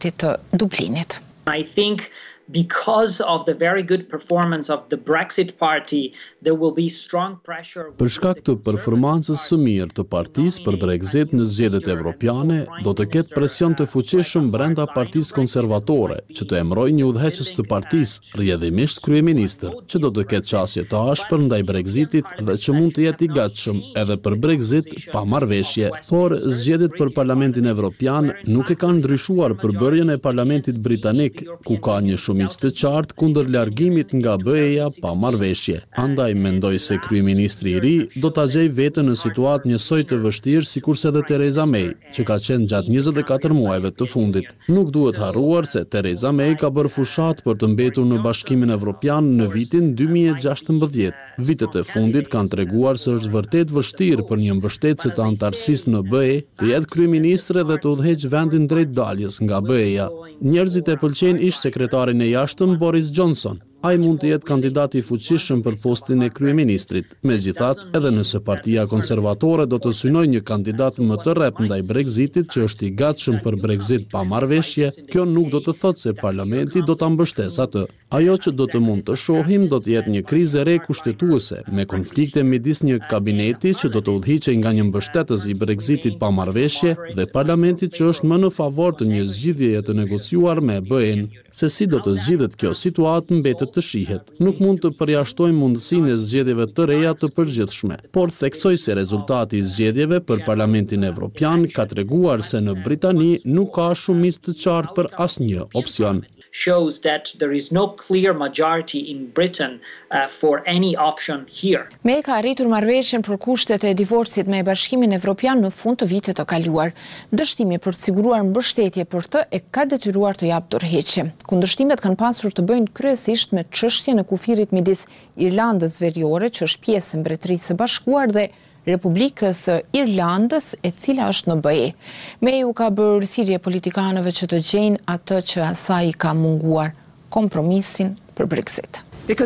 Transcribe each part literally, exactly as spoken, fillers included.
të Dublinit. I think because of the very good performance of the Brexit party, there will be strong pressure. Për shkak të performancës së mirë të partisë për Brexit në zgjedhjet evropiane, do të ketë presion të fuqishëm brenda partisë konservatore, që të emërojë një udhëheqës të partisë, rrjedhimisht kryeministër, që do të ketë qasje të ashpër ndaj Brexitit dhe që mund të jetë i gatshëm edhe për Brexit pa marrëveshje. Por zgjedhjet për Parlamentin Evropian nuk e kanë ndryshuar përbërjen e Parlamentit Britanik, ku ka një shumë të qartë kundër largimit nga B E-ja pa marrëveshje. Andaj mendoj se kryeministri i ri do ta gjejë veten në situatë njësoj të vështirë sikurse edhe Theresa May, që ka qenë gjatë njëzet e katër muajve të fundit. Nuk duhet harruar se Theresa May ka bërë fushat për të mbetur në Bashkimin Evropian në vitin dy mijë e gjashtëmbëdhjetë. Vitet e fundit kanë treguar se është vërtet vështirë për një mbështetëse të antarësisë në B E të jetë kryeministre dhe të udhëheqë vendin drejt daljes nga B E-ja. Njerëzit e pëlqejnë ish sekretarin e jashtëm Boris Johnson. Ai mund të jetë kandidati i fuqishëm për postin e kryeministrit. Megjithatë, edhe nëse Partia Konservatore do të synojë një kandidat më të rrep ndaj Brexitit që është i gatshëm për Brexit pa marrëveshje, kjo nuk do të thotë se parlamenti do ta mbështesë atë. Ajo që do të mund të shohim do të jetë një krizë e re kushtetuese, me konflikte midis një kabineti që do të udhëhiqej nga një mbështetës i Brexitit pa marrëveshje dhe parlamentit që është më në favor të një zgjidhjeje të negociuar me B E-n. Se si do të zgjidhet kjo situatë mbetet të shihet. Nuk mund të përjashtojmë mundësinë e zgjedhjeve të reja të përgjithshme, por theksoj se rezultati i zgjedhjeve për Parlamentin Evropian ka treguar se në Britani nuk ka shumicë të qartë për asnjë opsion. Shows that there is no clear majority in Britain uh, for any option here. May ka arritur marrëveshjen për kushtet e divorcit me Bashkimin Evropian në fund të vitit të kaluar. Dështimi për të siguruar mbështetje për të e ka detyruar të japë dorëheqje. Kundërshtimet kanë pasur të bëjnë kryesisht me çështjen e kufirit midis Irlandës Veriore, që është pjesë e Mbretërisë së Bashkuar, dhe Republikës Irlandës, e cila është në B E. May u ka bërë thirrje politikanëve që të gjejnë atë që asaj i ka munguar, kompromisin për Brexit.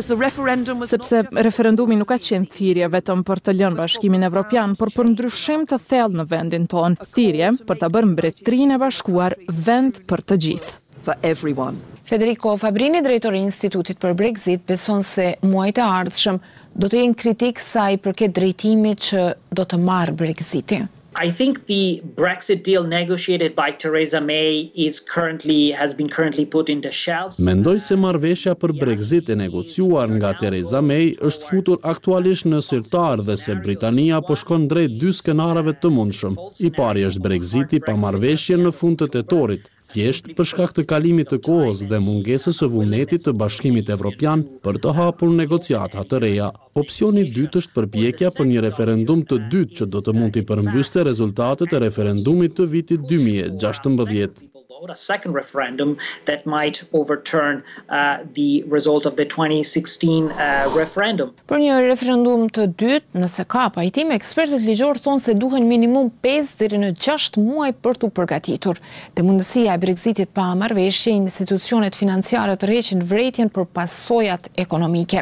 Sepse referendumi nuk ka qenë thirrje vetëm për të lënë Bashkimin Evropian, por për ndryshim të thellë në vendin ton, thirrje për ta bërë Mbretërinë e Bashkuar vend për të gjithë. Federico Fabrini, drejtori i Institutit për Brexit, beson se muajt e ardhshëm do të jenë kritik sa i përket drejtimit që do të marrë Brexiti. I think the Brexit deal negotiated by Theresa May is currently has been currently put in the shelves. Mendoj se marrëveshja për Brexit e negociuar nga Theresa May është futur aktualisht në sirtar dhe se Britania po shkon drejt dy skenareve të mundshëm. I pari është Brexiti pa marrëveshje në fund të tetorit, thjesht për shkak të kalimit të kohës dhe mungesës së vullnetit të Bashkimit Evropian për të hapur negociata të reja. Opsioni i dytë është përpjekja për një referendum të dytë që do të mund të përmbyste rezultatet e referendumit të vitit dy mijë e gjashtëmbëdhjetë. A second referendum that might overturn uh, the result of the twenty sixteen uh, referendum. Për një referendum të dytë, nëse ka pajtim, ekspertët ligjor thonë se duhen minimum pesë deri në gjashtë muaj për t'u përgatitur. Te mundësia e Brexitit pa marrëveshje, institucionet financiare tërheqin vërejtjen për pasojat ekonomike.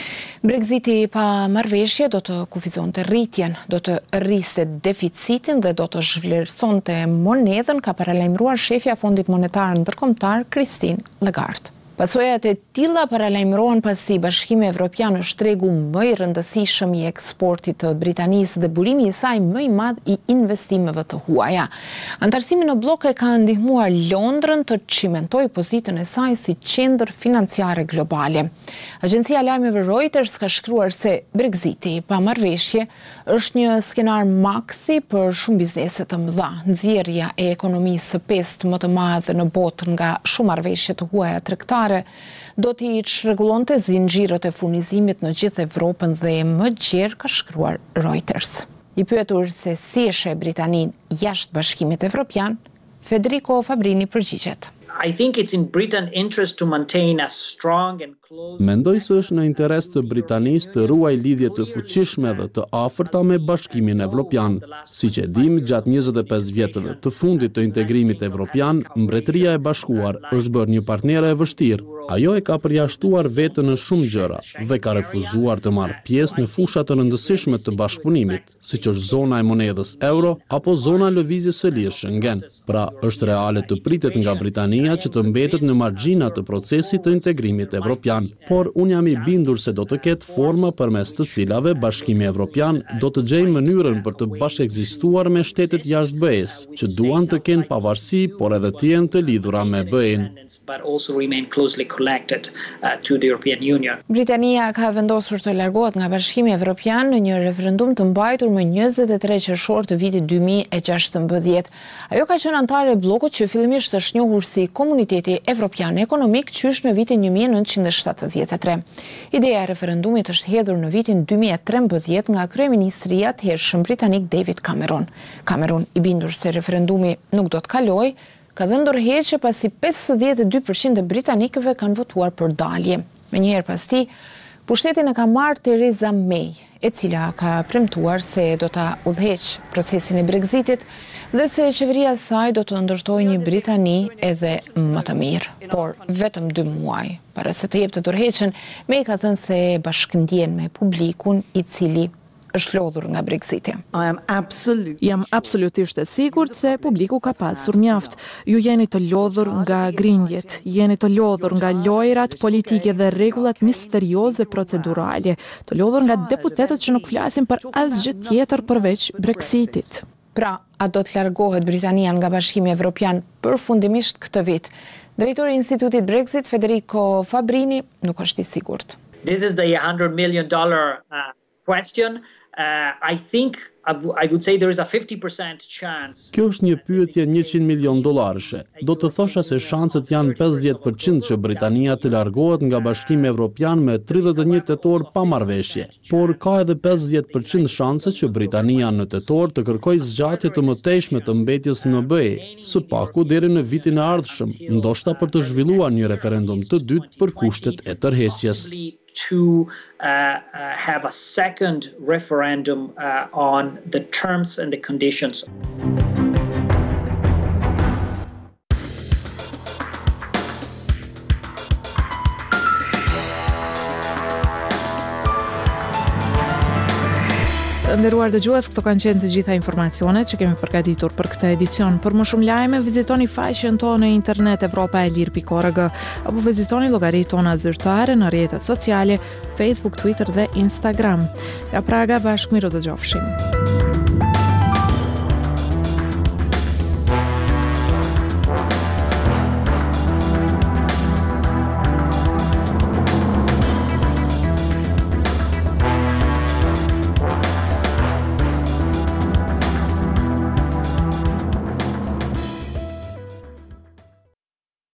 Brexiti pa marrëveshje do të kufizonte rritjen, do të rriste deficitin dhe do të zhvlerësonte monedhën, ka paralajmëruar shefja e Fondit Monetar Ndërkombëtar Christine Lagarde. Pasojat e tilla paralajmërohen pasi Bashkimi Evropian është tregu më i rëndësishëm i eksportit të Britanisë dhe burimi i saj më i madh i investimeve të huaja. Antarësimi në blok e ka ndihmuar Londrën të çimentojë pozitën e saj si qendër financiare globale. Agjencia e lajmeve Reuters ka shkruar se Brexiti pa marrëveshje është një skenar makthi për shumë biznese të mëdha. Nxjerrja e ekonomisë së pestë më të madhe në botë nga shumë marrëveshje të huaja tregtare do t'i çrregullonte zinxhirët e furnizimit në gjithë Evropën dhe më gjerë, ka shkruar Reuters. I pyetur se si e sheh Britaninë jashtë Bashkimit Evropian, Federico Fabrini përgjigjet. I think it's in Britain's interest to maintain a strong and close. Mendoj se është në interes të Britanisë të ruajë lidhje të fuqishme dhe të afërta me Bashkimin Evropian. Siç e dim, gjatë njëzet e pesë vjetëve të fundit të integrimit evropian, Mbretëria e Bashkuar është bërë një partnere e vështirë. Ajo e ka përjashtuar vetën në shumë gjëra dhe ka refuzuar të marrë pjesë në fusha të rëndësishme të bashkëpunimit, siç është zona e monedhës euro apo zona e lëvizjes së lirë Schengen. Pra, është reale të pritet nga Britania që të mbetet në margjina të procesit të integrimit evropian, por unë jam i bindur se do të ketë forma përmes të cilave Bashkimi Evropian do të gjejë mënyrën për të bashkëekzistuar me shtetet jashtë B E-s, që duan të kenë pavarësi, por edhe të jenë të lidhura me B E-n. Britania ka vendosur të largohet nga Bashkimi Evropian në një referendum të mbajtur më njëzet e tre qershor të vitit dy mijë e gjashtëmbëdhjetë. Ajo ka qenë antare e bllokut që fillimisht është njohur si Komuniteti Evropian Ekonomik, qysh në vitin një mijë e nëntëqind e shtatëdhjetë e tre. Ideja e referendumit është hedhur në vitin dy mijë e trembëdhjetë nga kryeministri i atëhershëm britanik David Cameron. Cameron, i bindur se referendumi nuk do të kalojë, ka dhënë ndërheqje pasi pesëdhjetë e dy përqind e britanikëve kanë votuar për dalje. Menjëherë pas tij, pushtetin e ka marrë Theresa May, e cila ka premtuar se do ta udhëheqë procesin e Brexitit dhe se qeveria e saj do të ndërtojë një Britani edhe më të mirë. Por vetëm dy muaj para se të jepte dorëheqjen, May ka thënë se bashkëndjen me publikun i cili është lodhur nga Brexiti. Jam absolutisht e sigurt se publiku ka pasur mjaft. Ju jeni të lodhur nga grindjet, jeni të lodhur nga lojrat politike dhe rregullat misterioze procedurale, të lodhur nga deputetët që nuk flasin për asgjë tjetër përveç Brexitit. Pra, a do të largohet Britania nga Bashkimi Evropian përfundimisht këtë vit? Drejtori i Institutit Brexit, Federico Fabrini, nuk është i sigurt. This is the one hundred million dollar uh, question. Uh, I think I would say there is a fifty percent chance. Kjo është një pyetje njëqind milion dollarësh. Do të thosha se shanset janë pesëdhjetë përqind që Britania të largohet nga Bashkimi Evropian me tridhjetë e një tetor pa marrëveshje, por ka edhe pesëdhjetë përqind shanse që Britania në tetor të kërkojë zgjatje të mëtejshme të mbetjes në B E, së paku deri në vitin e ardhshëm, ndoshta për të zhvilluar një referendum të dytë për kushtet e tërheqjes. To uh, uh, have a second referendum uh, on the terms and the conditions. Të nderuar dëgjues, këto kanë qenë të gjitha informacionet që kemi përgatitur për këtë edicion. Për më shumë lajme, vizitoni faqen tonë në internet evropa e lirë pikë org apo vizitoni llogaritë tona zyrtare në rrjetet sociale, Facebook, Twitter dhe Instagram. Nga Praga, bashkë miru të gjofshim.